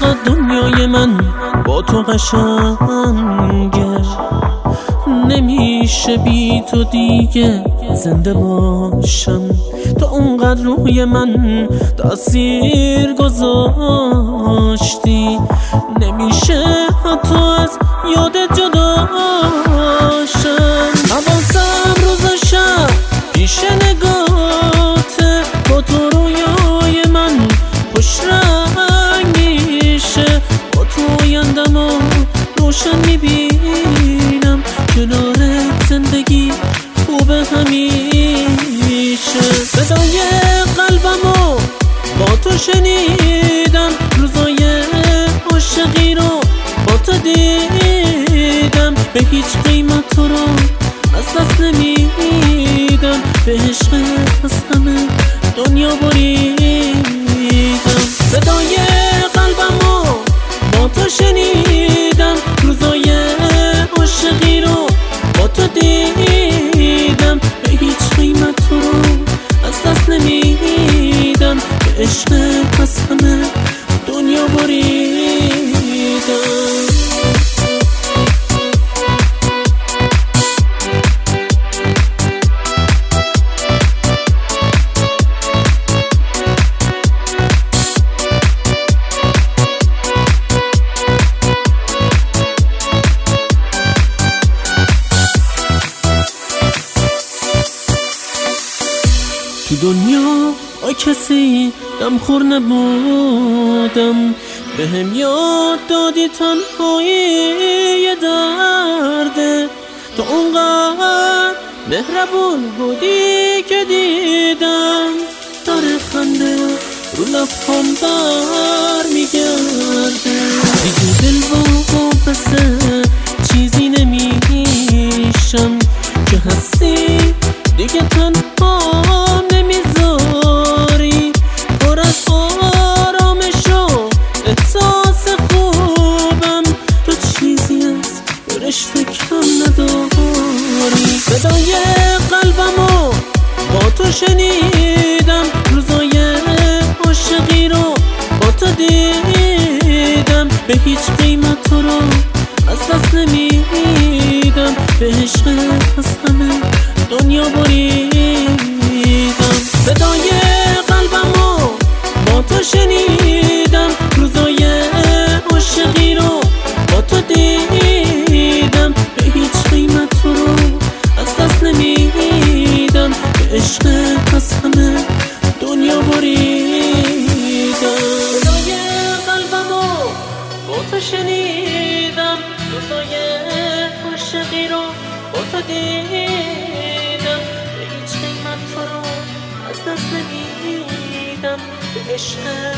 چقدر دنیای من با تو قشنگه، نمیشه بی تو دیگه زنده باشم. تو اونقدر روی من تأثیر گذاشتی، نمیشه حتی از یادت جدا شم. حواسم روز و شب پیش نگاته، با تو رویای من خوش رنگ میشه. با تو آیندمو روشن میبینم، کنارت زندگی خوبه همیشه. صدای قلبمو با تو شنیدم، روزای عاشقی رو با تو دیدم. به هیچ قیمت تو رو از دست نمیدم، به عشق از همه دنیا بریدم. صدای قلبمو با تو شنیدم، روزای عاشقی رو با تو دیدم. به هیچ قیمت تو رو از دست نمیدم، به عشق از همه دنیا بریدم. تو دنیا با کسی دمخور نبودم، به هم یاد دادی تنهایی درده. تو اونقدر مهربون بودی که دیدم داره خنده رو لبام بر میگرده. دیگه دل وابسته چیزی نمیشم که هستی، دیگه تنها نمیذاری. پر از آرامش و احساس خوبم، تو چیزی از رشته کم نداری. صدای قلبمو با تو شنیدم، روزای عاشقی رو با تو دیدم. به هیچ قیمت تو رو از دست نمیدم، به عشق از همه دنیا بریدم. صدای قلبمو با تو شنیدم، روزای عاشقی رو با تو دیدم. به هیچ قیمت تو رو از دست نمیدم، به عشق از همه دنیا بریدم. صدای قلبمو با تو شنیدم، روزای عاشقی رو با تو دیدم. به هیچ قیمت تو رو از دست نمیدم، به عشق